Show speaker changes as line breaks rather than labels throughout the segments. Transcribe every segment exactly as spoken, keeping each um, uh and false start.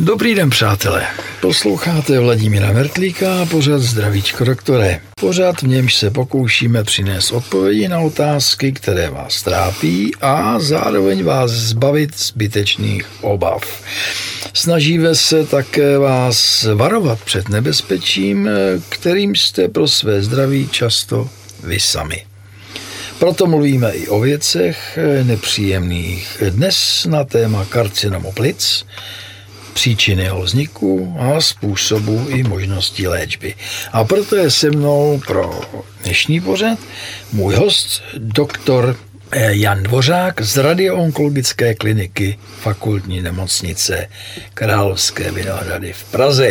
Dobrý den, přátelé. Posloucháte Vladimíra Mertlíka a pořad Zdravíčko doktore. Pořad, v němž se pokoušíme přinést odpovědi na otázky, které vás trápí a zároveň vás zbavit zbytečných obav. Snažíme se také vás varovat před nebezpečím, kterým jste pro své zdraví často vy sami. Proto mluvíme i o věcech nepříjemných. Dnes na téma karcinomu plic, příčiny jeho vzniku a způsobu i možností léčby. A proto je se mnou pro dnešní pořad můj host, doktor Jan Dvořák z radioonkologické kliniky Fakultní nemocnice Královské Vinohrady v Praze.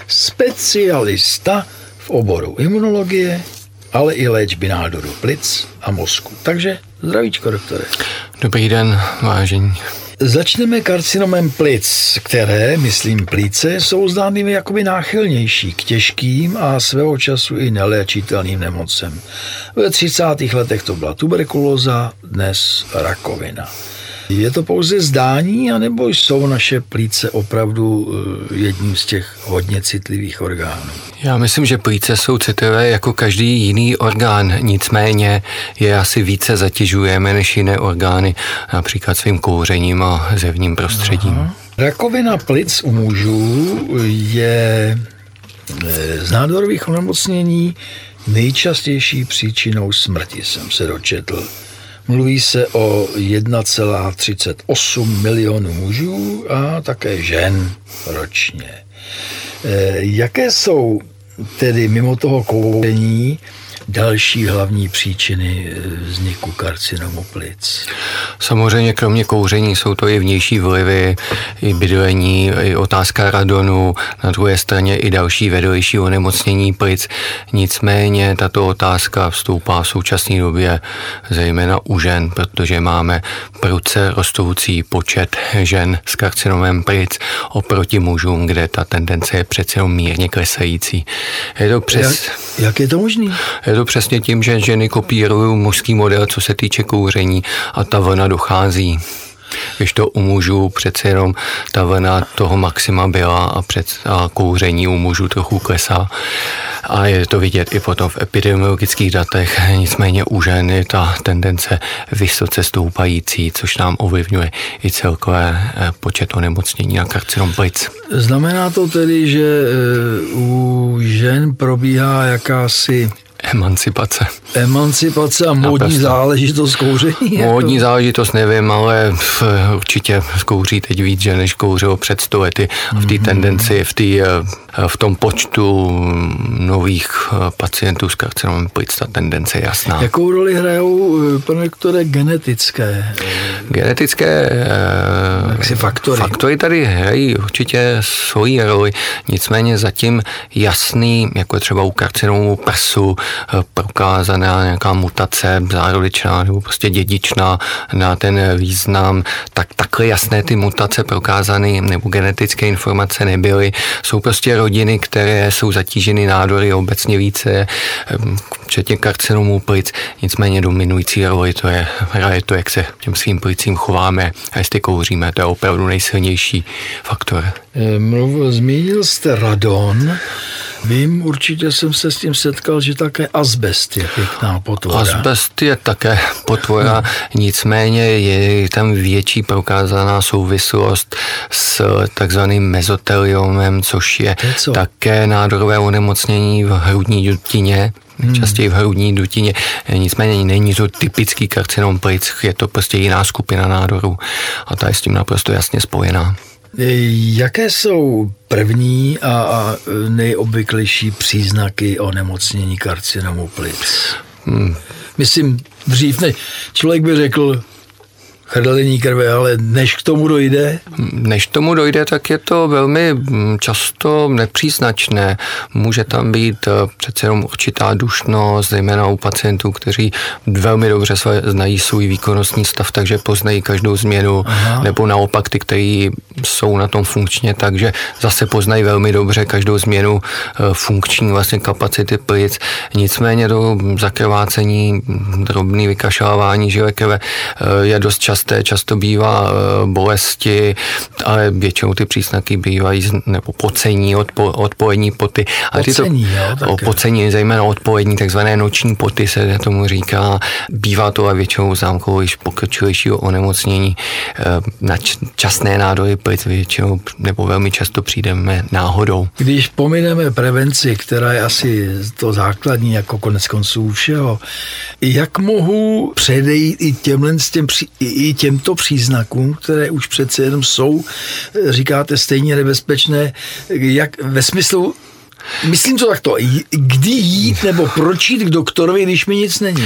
Specialista v oboru imunologie, ale i léčby nádorů plic a mozku. Takže zdravíčko, doktore.
Dobrý den, vážení.
Začneme karcinomem plic, které, myslím plíce, jsou zdánlivě jakoby náchylnější k těžkým a svého času i neléčitelným nemocem. Ve třicátých letech to byla tuberkulóza, dnes rakovina. Je to pouze zdání, anebo jsou naše plíce opravdu jedním z těch hodně citlivých orgánů?
Já myslím, že plíce jsou citlivé jako každý jiný orgán, nicméně je asi více zatěžujeme než jiné orgány, například svým kouřením a zevním prostředím.
Aha. Rakovina plic u mužů je z nádorových onemocnění nejčastější příčinou smrti, jsem se dočetl. Mluví se o jedna celá třicet osm milionů mužů a také žen ročně. Jaké jsou tedy mimo toho kouření další hlavní příčiny vzniku karcinomu plic?
Samozřejmě kromě kouření jsou to i vnější vlivy, i bydlení, i otázka radonu, na druhé straně i další vedlejší onemocnění plic. Nicméně tato otázka vstoupá v současné době zejména u žen, protože máme prudce rostoucí počet žen s karcinomem plic oproti mužům, kde ta tendence je přece jenom mírně klesající. Je to přes...
Jak, jak je to možný?
Je to přesně tím, že ženy kopírují mužský model, co se týče kouření, a ta vlna dochází. Když to u mužů přece jenom ta vlna toho maxima byla a, před, a kouření u mužů trochu klesá. A je to vidět i potom v epidemiologických datech. Nicméně u žen je ta tendence vysoce stoupající, což nám ovlivňuje i celkové počet onemocnění na karcinom plic.
Znamená to tedy, že u žen probíhá jakási
Emancipace.
Emancipace a módní záležitost kouření?
Módní jako... záležitost nevím, ale určitě kouří teď víc, že než kouřilo před sto lety. V té tendenci, v, tý, v tom počtu nových pacientů s karcinomem plic ta tendence je jasná.
Jakou roli hrajou, pane doktore, genetické?
Genetické
faktory.
faktory tady hrají určitě svoji roli, nicméně zatím jasný, jako třeba u karcinomu prsu, prokázaná nějaká mutace zárodečná nebo prostě dědičná na ten význam, tak takhle jasné ty mutace prokázané nebo genetické informace nebyly. Jsou prostě rodiny, které jsou zatíženy nádory obecně více, včetně karcinomů plic, nicméně dominující roli to je, hraje to, jak se těm svým plicím chováme a jestli kouříme, to je opravdu nejsilnější faktor.
Mluvil, zmínil jste radon. Vím, určitě jsem se s tím setkal, že také azbest je pěkná potvora.
Azbest je také potvora, hmm. nicméně je tam větší prokázaná souvislost s takzvaným mezoteliomem, což je, je také nádorové onemocnění v hrudní dutině. Hmm. Častěji v hrudní dutině, nicméně není to typický karcinom plic, je to prostě jiná skupina nádorů a ta je s tím naprosto jasně spojená.
Jaké jsou první a nejobvyklejší příznaky onemocnění karcinomu plic? Hmm. Myslím, dřív ne, člověk by řekl chrlení krve, ale než k tomu dojde?
Než k tomu dojde, tak je to velmi často nepříznačné. Může tam být přece jenom určitá dušnost, zejména u pacientů, kteří velmi dobře znají svůj výkonnostní stav, takže poznají každou změnu, Aha. nebo naopak ty, kteří jsou na tom funkčně, takže zase poznají velmi dobře každou změnu funkční vlastně kapacity plic. Nicméně to zakrvácení, drobný vykašlávání žile krve je dost často časté, často bývá bolesti, ale většinou ty příznaky bývají nebo pocení, odpo, odpojení poty. Ale
pocení,
tyto,
jo,
pocení, zejména odpojení, takzvané noční poty se tomu říká. Bývá to a většinou známkou již pokročilejšího onemocnění na časné nádory plic většinou nebo velmi často přijdeme náhodou.
Když pomineme prevenci, která je asi to základní jako konec konců všeho, jak mohu předejít i, těmhle, těm, i těmto příznakům, které už přece jenom jsou, říkáte, stejně nebezpečné, jak ve smyslu, myslím to takto, kdy jít nebo proč jít k doktorovi, když mi nic není?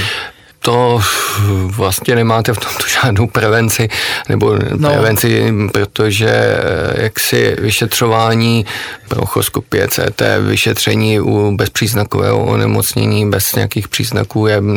To vlastně nemáte v tomto žádnou prevenci, nebo no. prevenci, protože jaksi vyšetřování, bronchoskopie, C T, vyšetření u bezpříznakového onemocnění, bez nějakých příznaků je,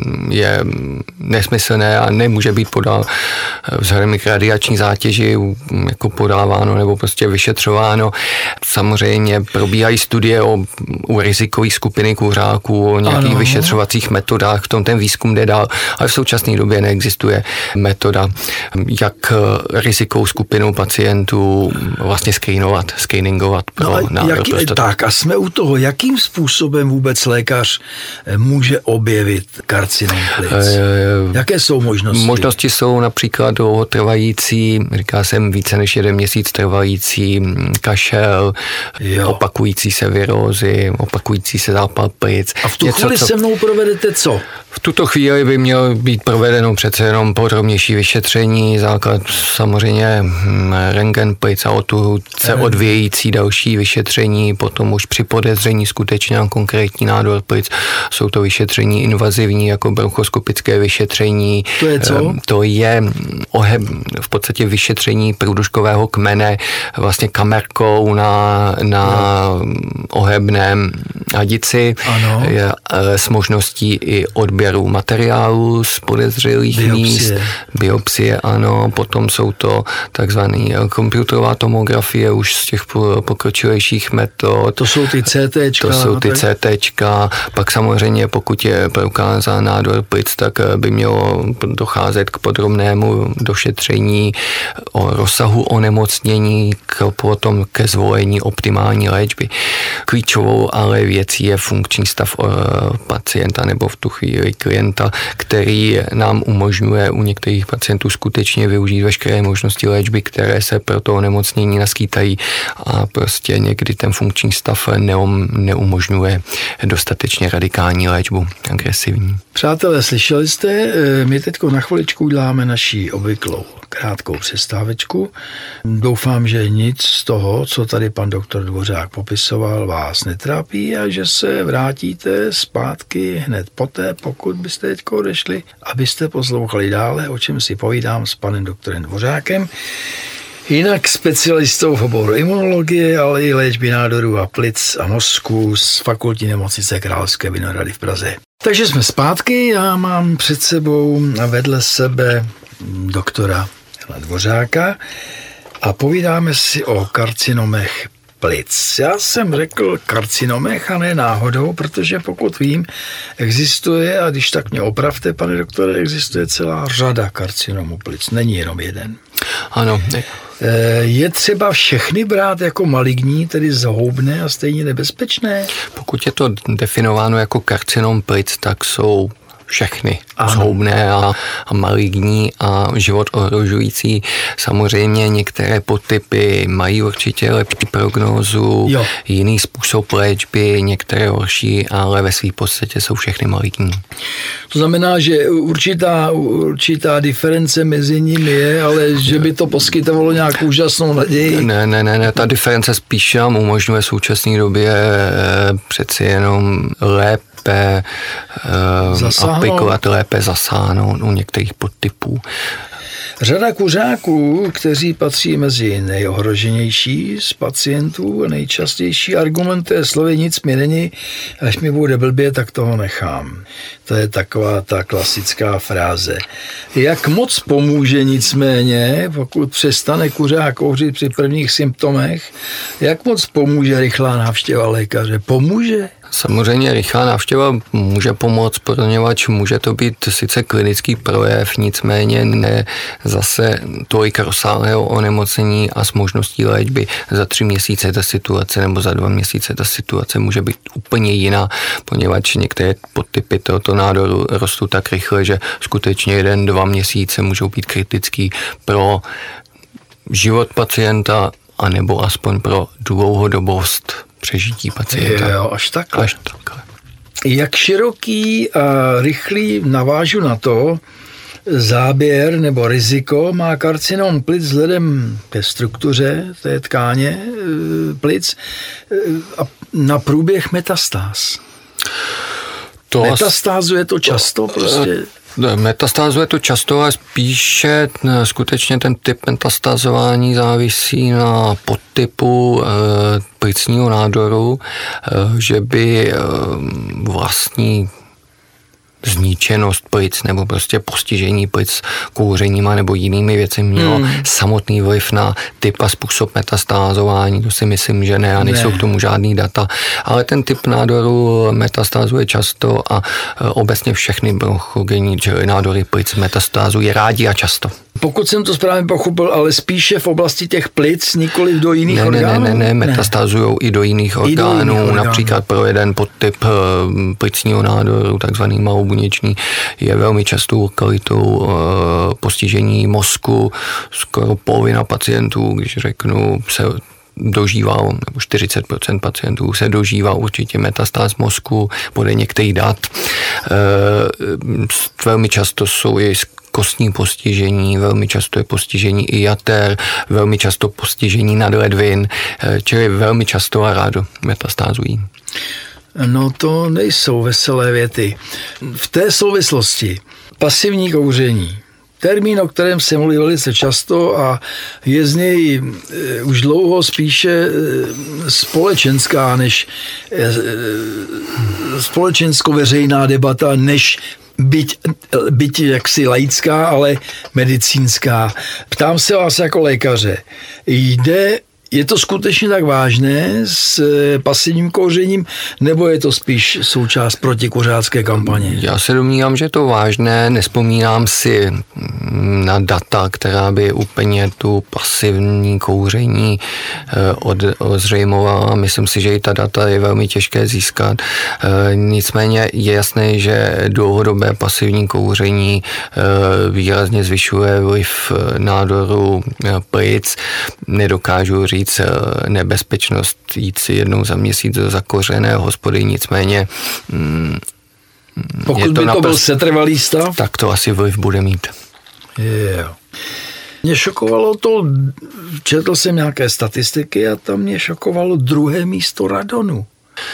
je nesmyslné a nemůže být podal vzhledem k radiační zátěži jako podáváno nebo prostě vyšetřováno. Samozřejmě probíhají studie o, u rizikové skupiny kuřáků, o nějakých ano. vyšetřovacích metodách, v tom ten výzkum jde dál, ale v současné době neexistuje metoda, jak rizikovou skupinu pacientů vlastně screenovat, screeningovat pro no nádor prostatu.
Tak a jsme u toho, jakým způsobem vůbec lékař může objevit karcinom plic? E, Jaké jsou možnosti?
Možnosti jsou například dlouhotrvající, říká jsem více než jeden měsíc trvající kašel, jo. opakující se virózy, opakující se zápal plic.
A v tu Něco, chvíli co... se mnou provedete co?
V tuto chvíli by mělo být provedeno přece jenom podrobnější vyšetření, základ samozřejmě rentgen plic a odtud se odvějící další vyšetření, potom už při podezření skutečně na konkrétní nádor plic jsou to vyšetření invazivní jako bronchoskopické vyšetření.
To je co?
To je oheb, v podstatě vyšetření průduškového kmene vlastně kamerkou na, na ohebném hadici je, s možností i odběru materiálu z podezřelých
biopsie.
míst. Biopsie, ano. Potom jsou to takzvaný komputerová tomografie už z těch pokročilejších metod.
To jsou ty CTčka.
To jsou ty CTčka. Pak samozřejmě, pokud je prokázán nádor plic, tak by mělo docházet k podrobnému došetření o rozsahu onemocnění, k, potom ke zvolení optimální léčby. Klíčovou ale věcí je funkční stav pacienta nebo v tu chvíli klienta, který nám umožňuje u některých pacientů skutečně využít veškeré možnosti léčby, které se pro to onemocnění naskýtají a prostě někdy ten funkční stav neum, neumožňuje dostatečně radikální léčbu, agresivní.
Přátelé, slyšeli jste, my teď na chviličku uděláme naší obvyklou krátkou přestávečku. Doufám, že nic z toho, co tady pan doktor Dvořák popisoval, vás netrápí a že se vrátíte zpátky hned poté, pokud byste teď odešli, abyste poslouchali dále, o čem si povídám s panem doktorem Dvořákem. Jinak specialistou v oboru imunologie, ale i léčby nádorů a plic a mozku z Fakultní nemocnice Královské Vinohrady v Praze. Takže jsme zpátky, já mám před sebou a vedle sebe doktora Dvořáka a povídáme si o karcinomech plic. Já jsem řekl karcinomech a ne náhodou, protože pokud vím, existuje, a když tak mě opravte, pane doktore, existuje celá řada karcinomů plic, není jenom jeden.
Ano.
Je třeba všechny brát jako maligní, tedy zhoubné a stejně nebezpečné?
Pokud je to definováno jako karcinom plic, tak jsou všechny zhoubné a, a maligní a život ohrožující. Samozřejmě některé podtypy mají určitě lepší prognózu, jo. jiný způsob léčby, některé horší, ale ve svým podstatě jsou všechny maligní.
To znamená, že určitá, určitá diference mezi nimi je, ale že by to poskytovalo nějakou úžasnou naději?
Ne, ne, ne, ne. Ta diference spíš nám umožňuje v současné době přeci jenom lépe aplikovat, lépe zasáhnout u některých podtypů.
Řada kuřáků, kteří patří mezi nejohroženější z pacientů, nejčastější argumentuje slovy nic mi není, až mi bude blbě, tak toho nechám. To je taková ta klasická fráze. Jak moc pomůže nicméně, pokud přestane kuřák kouřit při prvních symptomech, jak moc pomůže rychlá návštěva lékaře? Pomůže?
Samozřejmě rychlá návštěva může pomoct, poněvadž může to být sice klinický projev, nicméně ne zase tolik rozsáhlého onemocnění a s možností léčby. Za tři měsíce ta situace nebo za dva měsíce ta situace může být úplně jiná, poněvadž některé podtypy tohoto nádoru rostou tak rychle, že skutečně jeden, dva měsíce můžou být kritický pro život pacienta anebo aspoň pro dlouhodobost přežití pacienta.
Jo, až takhle.
Až takhle.
Jak široký a rychlý, navážu na to, záběr nebo riziko má karcinom plic vzhledem ke struktuře té tkáně plic a na průběh metastáz? To metastázuje to často prostě?
Metastázuje to často, ale spíše skutečně ten typ metastázování závisí na podtypu e, plicního nádoru, e, že by e, vlastní zničenost plic nebo prostě postižení plic kouřeníma nebo jinými věcmi mělo hmm. samotný vliv na typ a způsob metastázování. To si myslím, že ne a nejsou ne. k tomu žádný data. Ale ten typ nádoru metastázuje často a obecně všechny bronchogenní, čili nádory plic metastázují rádi a často.
Pokud jsem to správně pochopil, ale spíše v oblasti těch plic, nikoli do jiných
ne,
orgánů?
Ne, ne, ne, metastázujou i do jiných orgánů, do jiných orgánů. Například pro jeden podtyp plicního nádoru, takzvaný malobuněčný, je velmi častou lokalitou postižení mozku. Skoro polovina pacientů, když řeknu, se dožívá, nebo čtyřicet procent pacientů se dožívá určitě metastáz mozku podle některých dat. Velmi často jsou i kostní postižení, velmi často je postižení i jater, velmi často postižení nadledvin, čili velmi často a rádo metastázují.
No to nejsou veselé věty. V té souvislosti pasivní kouření, termín, o kterém se mluví velice často a je z něj už dlouho spíše společenská než společensko-veřejná debata, než byť, byť jaksi laická, ale medicínská. Ptám se vás jako lékaře, jde Je to skutečně tak vážné s pasivním kouřením, nebo je to spíš součást protikuřácké kampaně?
Já se domnívám, že je to vážné. Nespomínám si na data, která by úplně tu pasivní kouření ozřejmovala. Myslím si, že i ta data je velmi těžké získat. Nicméně je jasné, že dlouhodobé pasivní kouření výrazně zvyšuje vliv nádoru plic. Nedokážu říct nebezpečnost jít si jednou za měsíc do zakořené hospody, nicméně mm,
pokud je to by to byl setrvalý stav,
tak to asi vliv bude mít.
Jo. Mě šokovalo to, četl jsem nějaké statistiky a tam mě šokovalo druhé místo radonu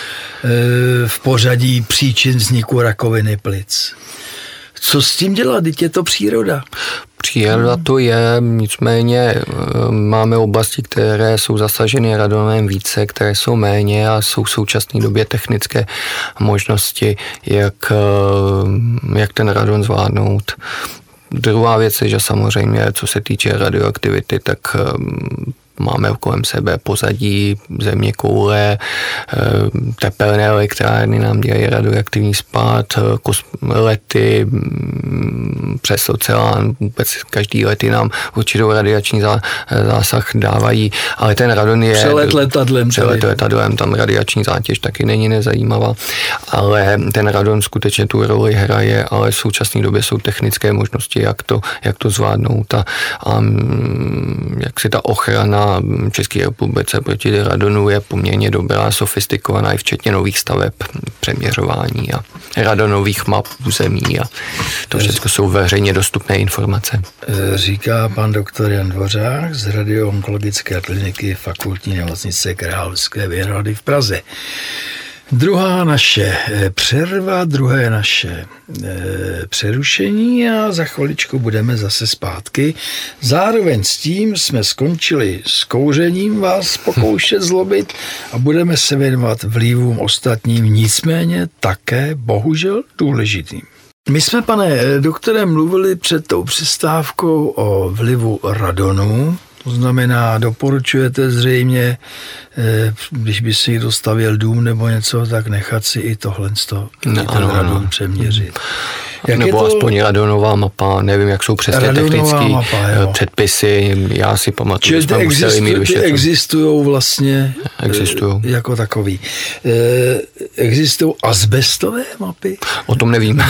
v pořadí příčin vzniku rakoviny plic. Co s tím dělat? Vždyť je to příroda.
Příroda to je, nicméně máme oblasti, které jsou zasaženy radonem více, které jsou méně a jsou v současné době technické možnosti, jak, jak ten radon zvládnout. Druhá věc je, že samozřejmě, co se týče radioaktivity, tak máme kolem sebe pozadí, země koule, tepelné elektrárny nám dělají radioaktivní spád, lety přes oceán, vůbec každý lety nám určitou radiační zásah dávají, ale ten radon je...
Přelet letadlem.
Přelet letadlem, tam radiační zátěž taky není nezajímavá, ale ten radon skutečně tu roli hraje, ale v současné době jsou technické možnosti, jak to, jak to zvládnout a, a jak si ta ochrana v České republice proti radonu je poměrně dobrá, sofistikovaná i včetně nových staveb přeměřování a radonových map území a to všechno jsou veřejně dostupné informace.
Říká pan doktor Jan Dvořák z radioonkologické kliniky Fakultní nemocnice Královské Vinohrady v Praze. Druhá naše přerva, druhé naše přerušení a za chviličku budeme zase zpátky. Zároveň s tím jsme skončili s kouřením vás pokoušet zlobit a budeme se věnovat vlivům ostatním, nicméně také bohužel důležitým. My jsme, pane doktore, mluvili před tou přestávkou o vlivu radonu To znamená, doporučujete zřejmě, když by si dostavěl dům nebo něco, tak nechat si i tohle z toho,
no,
ten radon přeměřit.
Jak nebo to... aspoň radonová mapa, nevím, jak jsou přesně technické předpisy, já si pamatuju, že jsme
existu,
museli mít vyšetřit.
Existují vlastně
existujou.
jako takový. Existují azbestové mapy?
O tom nevím.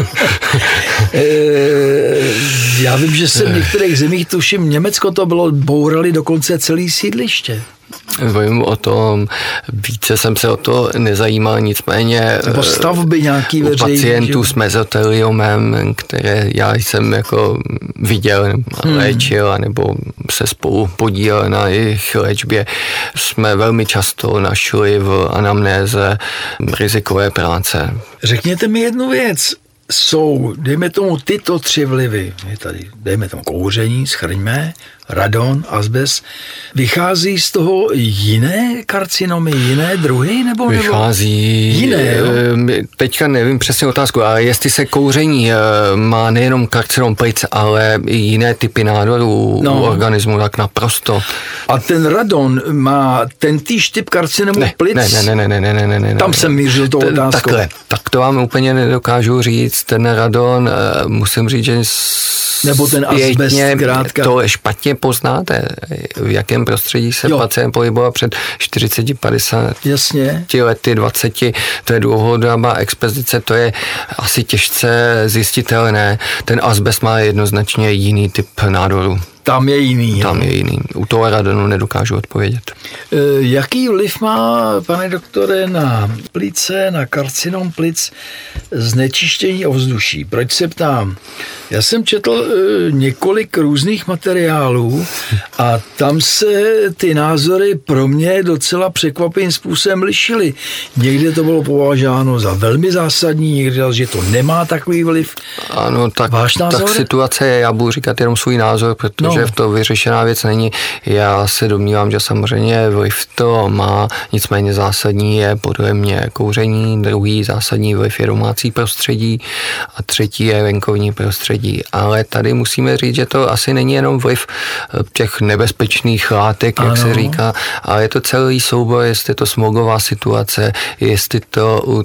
Já vím, že se v některých zemích, tuším, Německo to bylo, bourali dokonce celý sídliště.
Vím o tom, více jsem se o to nezajímal, nicméně
nebo stavby nějaký veřejný.
Pacientů s mezoteliomem, které já jsem jako viděl, hmm. léčil, nebo se spolu podílel na jejich léčbě, jsme velmi často našli v anamnéze rizikové práce.
Řekněte mi jednu věc. Jsou, dejme tomu, tyto tři vlivy, je tady, dejme tomu kouření, schrňme, radon, azbest, vychází z toho jiné karcinomy, jiné druhy, nebo
vychází,
nebo jiné, jo?
Teďka nevím přesně otázku, ale jestli se kouření má nejenom karcinom plic, ale i jiné typy nádorů no. u organismu, tak naprosto.
A ten radon má ten týž typ karcinomu
ne,
plic?
Ne, ne, ne, ne, ne, ne, ne.
Tam jsem mířil tou otázkou.
Takhle, tak to vám úplně nedokážu říct, ten radon, musím říct, že
nebo ten azbest, zkrátka.
To špatně poznáte, v jakém prostředí se jo. pacient pohyboval před čtyřicet padesát
Jasně.
lety, dvaceti, to je dlouhodobá expozice, to je asi těžce zjistitelné. Ten azbest má jednoznačně jiný typ nádoru.
Tam je jiný.
Tam je jiný. U toho radonu nedokážu odpovědět.
E, jaký vliv má, pane doktore, na plice, na karcinom plic znečištění ovzduší? Proč se ptám? Já jsem četl e, několik různých materiálů a tam se ty názory pro mě docela překvapivým způsobem lišily. Někde to bylo považováno za velmi zásadní, někde, že to nemá takový vliv.
Ano, tak,
Váš názor?
tak situace je, já budu říkat jenom svůj názor, protože no. v to vyřešená věc není. Já se domnívám, že samozřejmě vliv to má, nicméně zásadní je podle mě kouření, druhý zásadní vliv je domácí prostředí a třetí je venkovní prostředí. Ale tady musíme říct, že to asi není jenom vliv těch nebezpečných látek, jak ano. se říká, ale je to celý soubor, jestli je to smogová situace, jestli to u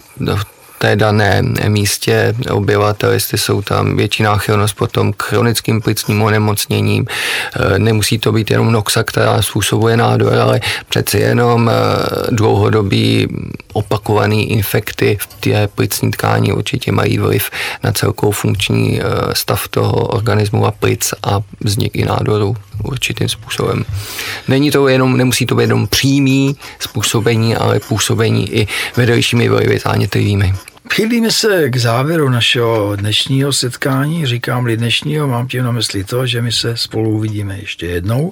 té dané místě obyvatel, jestli jsou tam větší náchylnost potom k chronickým plicním onemocněním. Nemusí to být jenom noxa, která způsobuje nádor, ale přeci jenom dlouhodobý opakovaný infekty v té plicní tkání určitě mají vliv na celkovou funkční stav toho organismu a plic a vznik i nádoru určitým způsobem. Není to jenom, nemusí to být jenom přímý způsobení, ale působení i vedlejšími vlivy zánětlivými.
Chýlíme se k závěru našeho dnešního setkání. Říkám-li dnešního, mám tím na mysli to, že my se spolu uvidíme ještě jednou.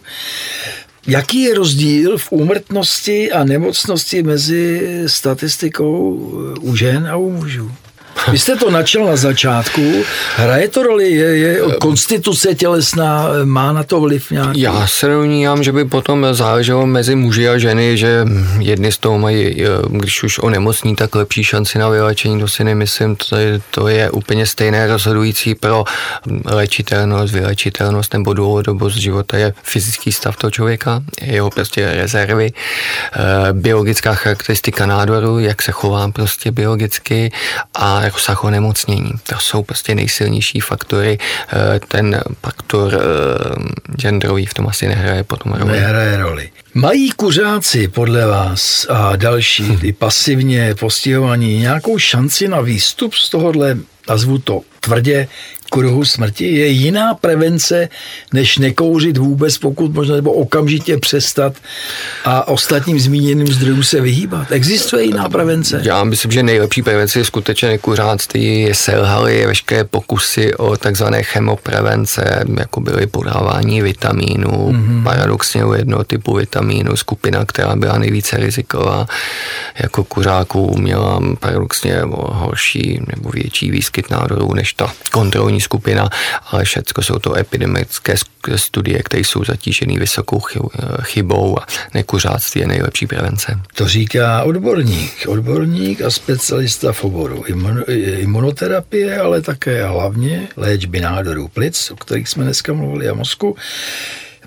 Jaký je rozdíl v úmrtnosti a nemocnosti mezi statistikou u žen a u mužů? Vy jste to načal na začátku. Hraje to roli? Je, je konstituce tělesná? Má na to vliv nějaký?
Já se domnívám, že by potom záleželo mezi muži a ženy, že jedni z toho mají, když už onemocní, tak lepší šanci na vylečení. To si nemyslím, to je, to je úplně stejné. Rozhodující pro léčitelnost, vylečitelnost nebo dlouhodobost života je fyzický stav toho člověka, jeho prostě rezervy, biologická charakteristika nádoru, jak se chová prostě biologicky a rozsah onemocnění. To jsou prostě nejsilnější faktory. Ten faktor genderový v tom asi nehraje potom roli.
Nehraje roli. Mají kuřáci podle vás a další, hmm. ty pasivně postihovaní, nějakou šanci na výstup z tohohle, nazvu to tvrdě, kruhu smrti? Je jiná prevence, než nekouřit vůbec, pokud možná, nebo okamžitě přestat a ostatním zmíněným zdrojům se vyhýbat? Existuje jiná prevence?
Já myslím, že nejlepší prevence je skutečně nekuřáctví. Selhaly veškeré pokusy o takzvané chemoprevence, jako byly podávání vitamínů, mm-hmm. paradoxně u jednoho typu vitamínu, skupina, která byla nejvíce riziková, jako kuřáků, měla paradoxně horší nebo větší výskyt nádorů než ta kontrolní skupina, ale všechno jsou to epidemické studie, které jsou zatížené vysokou chybou a nekuřáctví je nejlepší prevence.
To říká odborník, odborník a specialista v oboru imunoterapie, ale také hlavně léčby nádorů plic, o kterých jsme dneska mluvili, a mozku.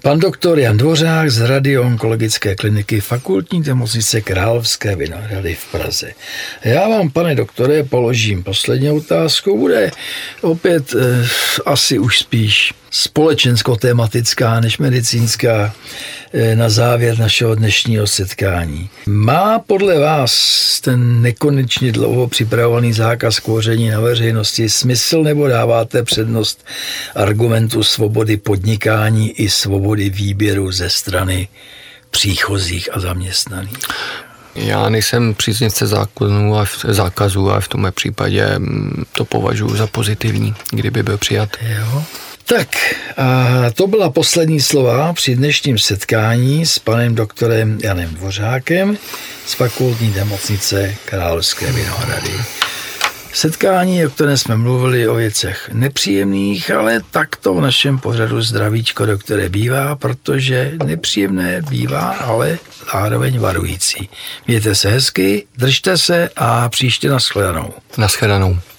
Pan doktor Jan Dvořák z radioonkologické kliniky Fakultní nemocnice Královské Vinohrady v Praze. Já vám, pane doktore, položím poslední otázku. Bude opět eh, asi už spíš společensko-tematická než medicínská eh, na závěr našeho dnešního setkání. Má podle vás ten nekonečně dlouho připravovaný zákaz kouření na veřejnosti smysl, nebo dáváte přednost argumentu svobody podnikání i svobody výběru ze strany příchozích a zaměstnaných?
Já nejsem příznivce zákonů a zákazů a v tomhle případě to považuji za pozitivní, kdyby byl přijat.
Jo. Tak, a to byla poslední slova při dnešním setkání s panem doktorem Janem Dvořákem z Fakultní nemocnice Královské Vinohrady. Setkání, o kterém jsme mluvili o věcech nepříjemných, ale tak to v našem pořadu Zdravíčko doktore bývá, protože nepříjemné bývá, ale zároveň varující. Mějte se hezky, držte se a příště nashledanou.
Nashledanou.